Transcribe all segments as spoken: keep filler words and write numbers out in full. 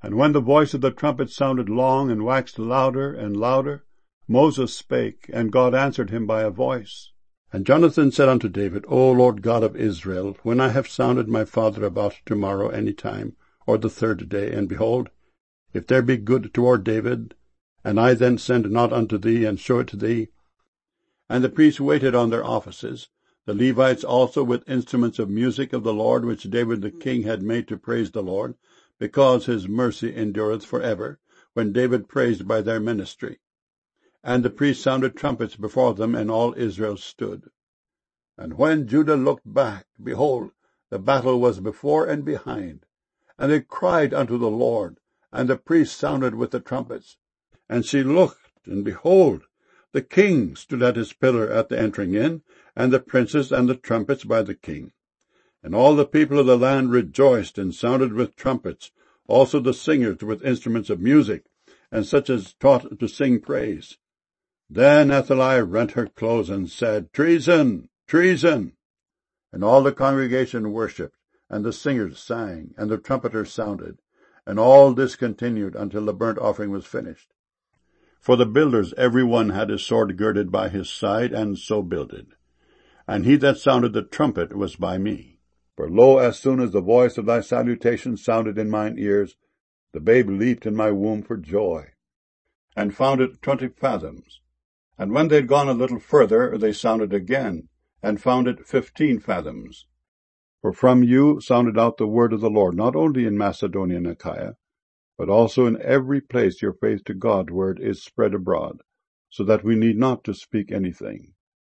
And when the voice of the trumpet sounded long, and waxed louder and louder, Moses spake, and God answered him by a voice. And Jonathan said unto David, O Lord God of Israel, when I have sounded my father about tomorrow any time, or the third day, and behold, if there be good toward David, and I then send not unto thee, and show it to thee. And the priests waited on their offices, the Levites also with instruments of music of the Lord, which David the king had made to praise the Lord, because his mercy endureth for ever, when David praised by their ministry. And the priests sounded trumpets before them, and all Israel stood. And when Judah looked back, behold, the battle was before and behind. And they cried unto the Lord, and the priests sounded with the trumpets. And she looked, and behold, the king stood at his pillar at the entering in, and the princes and the trumpets by the king. And all the people of the land rejoiced, and sounded with trumpets, also the singers with instruments of music, and such as taught to sing praise. Then Athaliah rent her clothes, and said, Treason! Treason! And all the congregation worshipped, and the singers sang, and the trumpeters sounded. And all this continued until the burnt offering was finished. For the builders every one had his sword girded by his side, and so builded. And he that sounded the trumpet was by me. For lo, as soon as the voice of thy salutation sounded in mine ears, the babe leaped in my womb for joy, and found it twenty fathoms. And when they had gone a little further, they sounded again, and found it fifteen fathoms. For from you sounded out the word of the Lord, not only in Macedonia and Achaia, but also in every place your faith to God word is spread abroad, so that we need not to speak anything.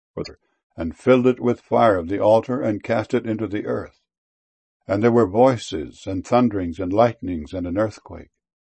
And filled it with fire of the altar, and cast it into the earth. And there were voices, and thunderings, and lightnings, and an earthquake.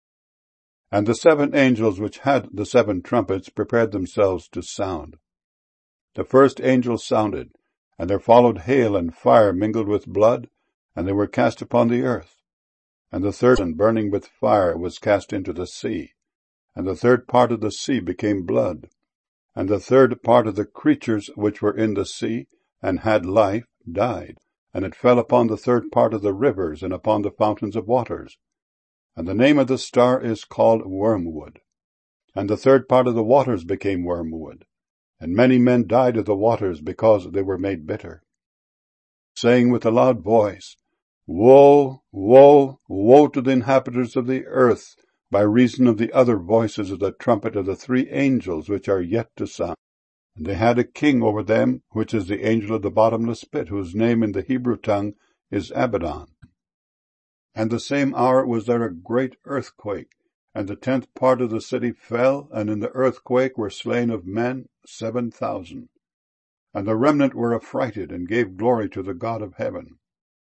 And the seven angels which had the seven trumpets prepared themselves to sound. The first angel sounded, and there followed hail and fire mingled with blood, and they were cast upon the earth. And the third, burning with fire, was cast into the sea, and the third part of the sea became blood. And the third part of the creatures which were in the sea, and had life, died. And it fell upon the third part of the rivers, and upon the fountains of waters. And the name of the star is called Wormwood. And the third part of the waters became wormwood. And many men died of the waters, because they were made bitter. Saying with a loud voice, Woe, woe, woe to the inhabitants of the earth, by reason of the other voices of the trumpet of the three angels which are yet to sound. And they had a king over them, which is the angel of the bottomless pit, whose name in the Hebrew tongue is Abaddon. And the same hour was there a great earthquake, and the tenth part of the city fell, and in the earthquake were slain of men seven thousand. And the remnant were affrighted, and gave glory to the God of heaven.